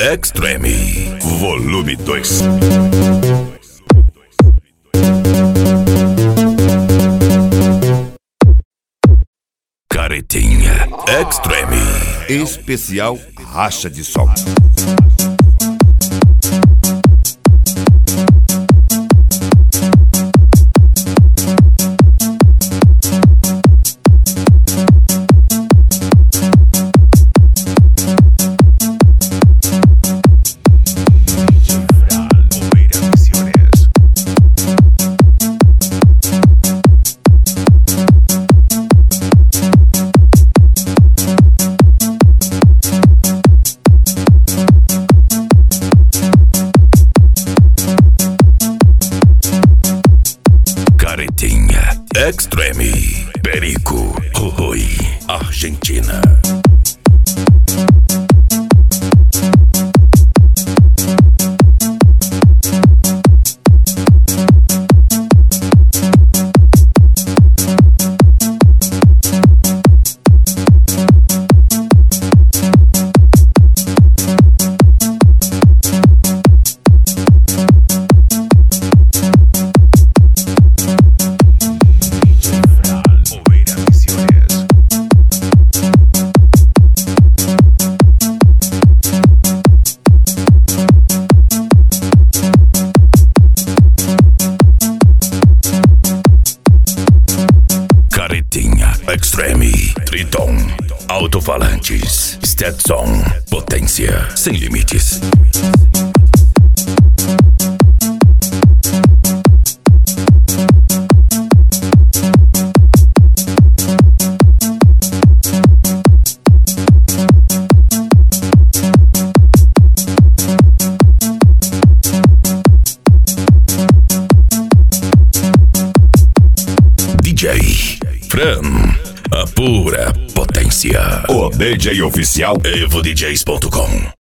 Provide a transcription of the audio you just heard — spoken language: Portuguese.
Extreme, volume 2. Caretinha Extreme, especial racha de som. Caretinha Extreme, Perico, Rui, Argentina. Caretinha Extreme, Triton, alto-falantes, Stetson, potência sem limites. DJ Fran, a pura potência. O DJ oficial EvoDJs.com.